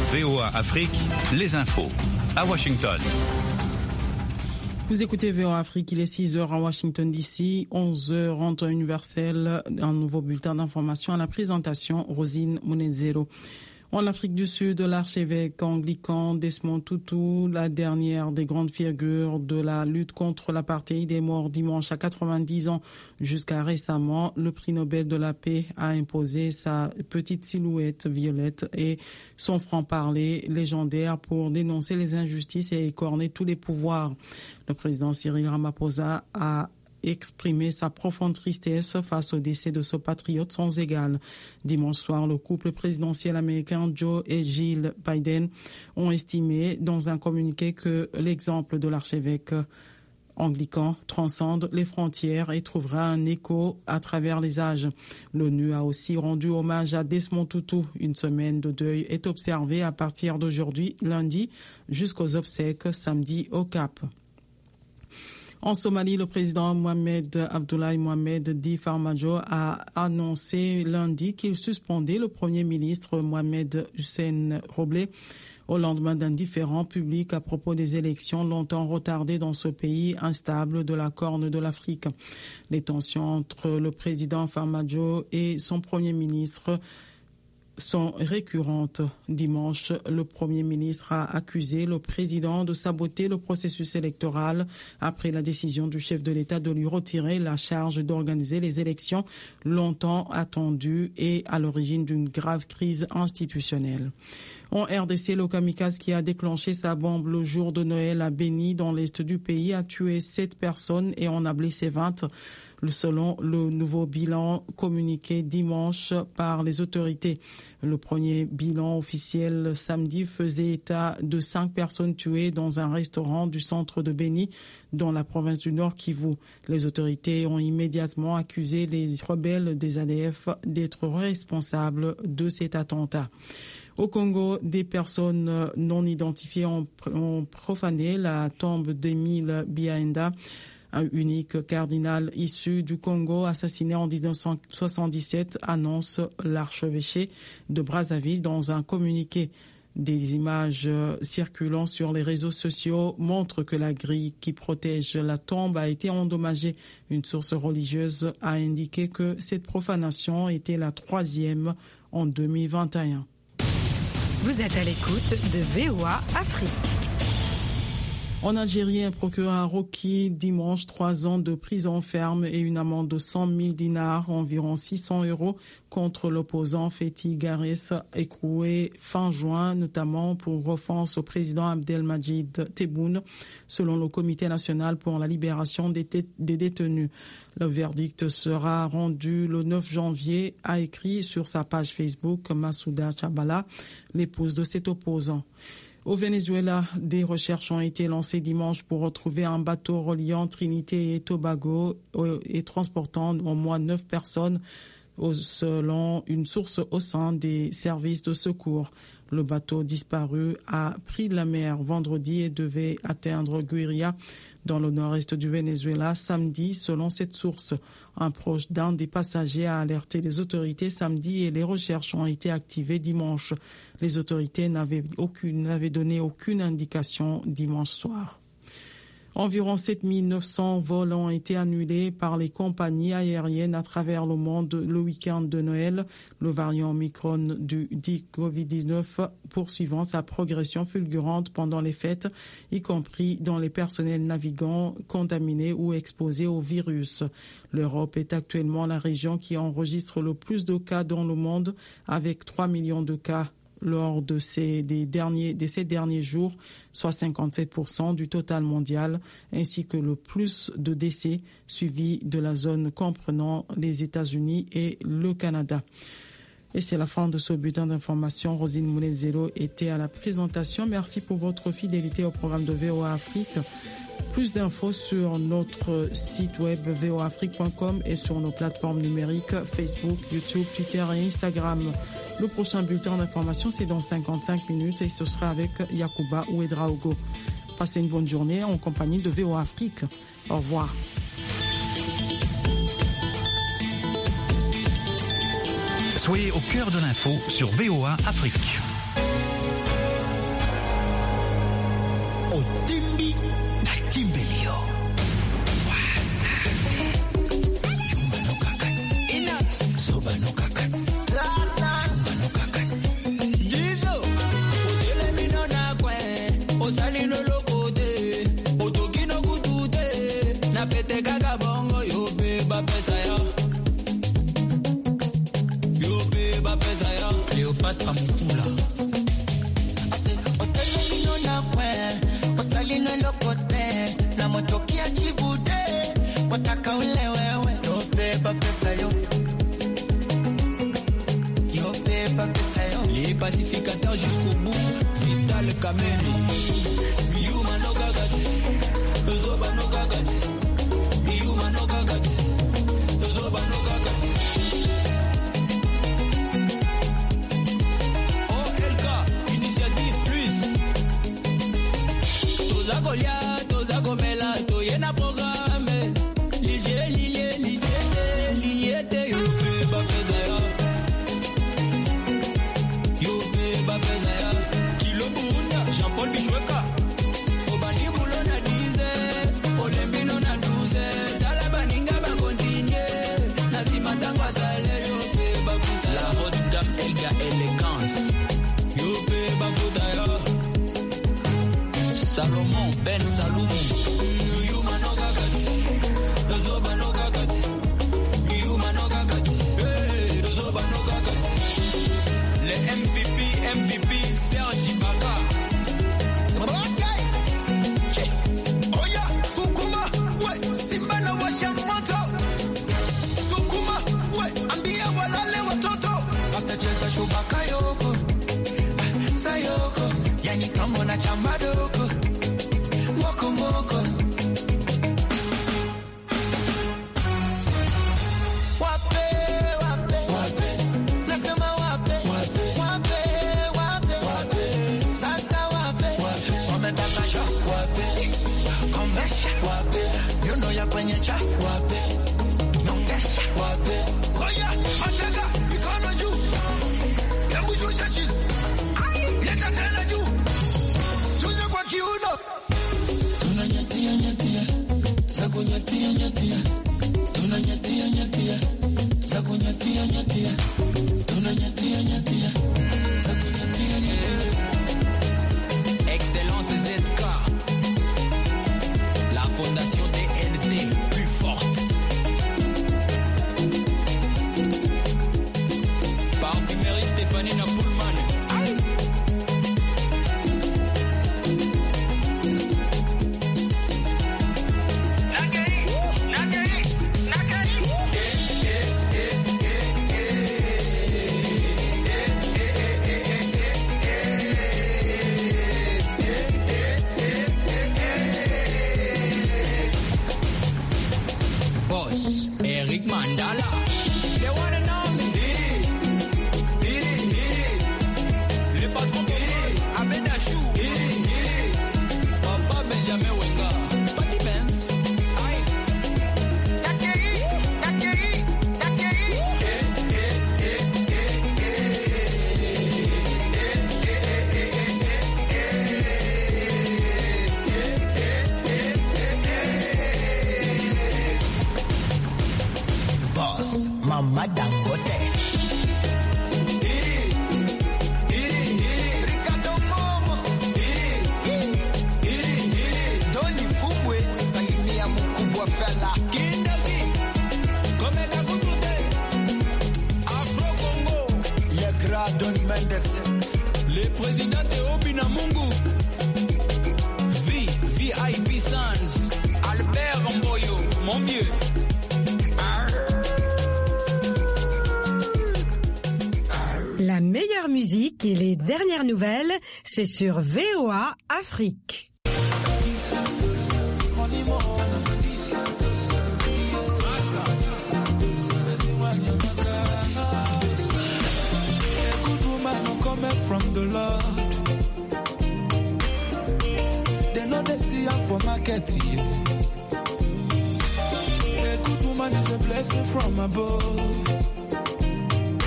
VOA Afrique, les infos. À Washington. Vous écoutez VOA Afrique, il est 6h à Washington DC, 11h en temps universel, un nouveau bulletin d'information à la présentation, Rosine Munezero. En Afrique du Sud, l'archevêque anglican Desmond Tutu, la dernière des grandes figures de la lutte contre l'apartheid, est mort dimanche à 90 ans. Jusqu'à récemment, le prix Nobel de la paix a imposé sa petite silhouette violette et son franc-parler légendaire pour dénoncer les injustices et écorner tous les pouvoirs. Le président Cyril Ramaphosa a exprimé sa profonde tristesse face au décès de ce patriote sans égal. Dimanche soir, le couple présidentiel américain Joe et Jill Biden ont estimé dans un communiqué que l'exemple de l'archevêque anglican transcende les frontières et trouvera un écho à travers les âges. L'ONU a aussi rendu hommage à Desmond Tutu. Une semaine de deuil est observée à partir d'aujourd'hui, lundi, jusqu'aux obsèques samedi au Cap. En Somalie, le président Mohamed Abdullahi Mohamed dit Farmajo a annoncé lundi qu'il suspendait le premier ministre Mohamed Hussein Roble au lendemain d'un différend public à propos des élections longtemps retardées dans ce pays instable de la Corne de l'Afrique. Les tensions entre le président Farmajo et son premier ministre sont récurrentes. Dimanche, le Premier ministre a accusé le président de saboter le processus électoral après la décision du chef de l'État de lui retirer la charge d'organiser les élections longtemps attendues et à l'origine d'une grave crise institutionnelle. En RDC, le kamikaze qui a déclenché sa bombe le jour de Noël à Beni, dans l'est du pays, a tué 7 personnes et en a blessé 20. Selon le nouveau bilan communiqué dimanche par les autorités. Le premier bilan officiel samedi faisait état de 5 personnes tuées dans un restaurant du centre de Beni, dans la province du Nord Kivu. Les autorités ont immédiatement accusé les rebelles des ADF d'être responsables de cet attentat. Au Congo, des personnes non identifiées ont profané la tombe d'Émile Biaenda, un unique cardinal issu du Congo assassiné en 1977, annonce l'archevêché de Brazzaville dans un communiqué. Des images circulant sur les réseaux sociaux montrent que la grille qui protège la tombe a été endommagée. Une source religieuse a indiqué que cette profanation était la 3e en 2021. Vous êtes à l'écoute de VOA Afrique. En Algérie, un procureur a requis dimanche 3 ans de prison ferme et une amende de 100 000 dinars, environ 600 € contre l'opposant Fethi Garès, écroué fin juin, notamment pour offense au président Abdelmadjid Tebboune, selon le Comité national pour la libération des détenus. Le verdict sera rendu le 9 janvier, a écrit sur sa page Facebook Massouda Chabala, l'épouse de cet opposant. Au Venezuela, des recherches ont été lancées dimanche pour retrouver un bateau reliant Trinité et Tobago et transportant au moins 9 personnes, selon une source au sein des services de secours. Le bateau disparu a pris la mer vendredi et devait atteindre Guiria, dans le nord-est du Venezuela, samedi, selon cette source. Un proche d'un des passagers a alerté les autorités samedi et les recherches ont été activées dimanche. Les autorités n'avaient donné aucune indication dimanche soir. Environ 7 900 vols ont été annulés par les compagnies aériennes à travers le monde le week-end de Noël. Le variant Omicron du Covid-19 poursuivant sa progression fulgurante pendant les fêtes, y compris dans les personnels navigants contaminés ou exposés au virus. L'Europe est actuellement la région qui enregistre le plus de cas dans le monde, avec 3 millions de cas lors de ces derniers jours, soit 57% du total mondial, ainsi que le plus de décès, suivi de la zone comprenant les États-Unis et le Canada. Et c'est la fin de ce bulletin d'information. Rosine Munezero était à la présentation. Merci pour votre fidélité au programme de VOA Afrique. Plus d'infos sur notre site web voaafrique.com et sur nos plateformes numériques Facebook, YouTube, Twitter et Instagram. Le prochain bulletin d'information, c'est dans 55 minutes et ce sera avec Yacouba Ouedraogo. Passez une bonne journée en compagnie de VOA Afrique. Au revoir. Soyez au cœur de l'info sur VOA Afrique. Cléopâtre Mukula. Wasalino lokote na motokia chibude wataka ule wewe yobeba pesa yo les pacificateurs jusqu'au bout Vital Kameni Miuma no gagati Zoba no gagati Miuma no gagati Zoba no gagati OLK Initiative Plus Toza Goliath Toza Gomela Toyena programme Lilie te yobeba pesa yo Jean-Paul Bichweka Obani Boulon a 10 Olembino na 12 Dalabaninga ba continuer Nasima tangwa sale Yope bafuta La haute gamme Elga Elegance Yope bafuta yo Salomon Ben Salomon Yuma no gagati Zoba no gagati Yuma no gagati Zoba no gagati Les MVP Serge Ibaka Bakayoko, sayoko, yani kama na chambadoko, moko moko. Wape, nasema wape, sasa wape, wametaka shock wape, komesha wape, yono ya kwenye cha wape, nyongesha wape, oya, mateka, mikono juu. Leta tena juu. Tuja kwa kiuno. Tunanyatia. Zakunyatia. Tunanyatia. Zakunyatia. Tunanyatia. Zakunyatia. Excellence ZK. La fondation DNT plus forte. Parfumerie Stéphanie Napoulman. Boss, Eric Mandala. They wanna know me. Le patron Ahmed Achou. Papa Benjamin Wenga. Patty Benz. Aïe. Nakeri. Boss, Mama Dangote. Le président de Obinamungu VIP Sans Albert Mboyo, mon vieux. La meilleure musique et les dernières nouvelles, c'est sur VOA Afrique. From the Lord, they know they see her for market. A good woman is a blessing from above.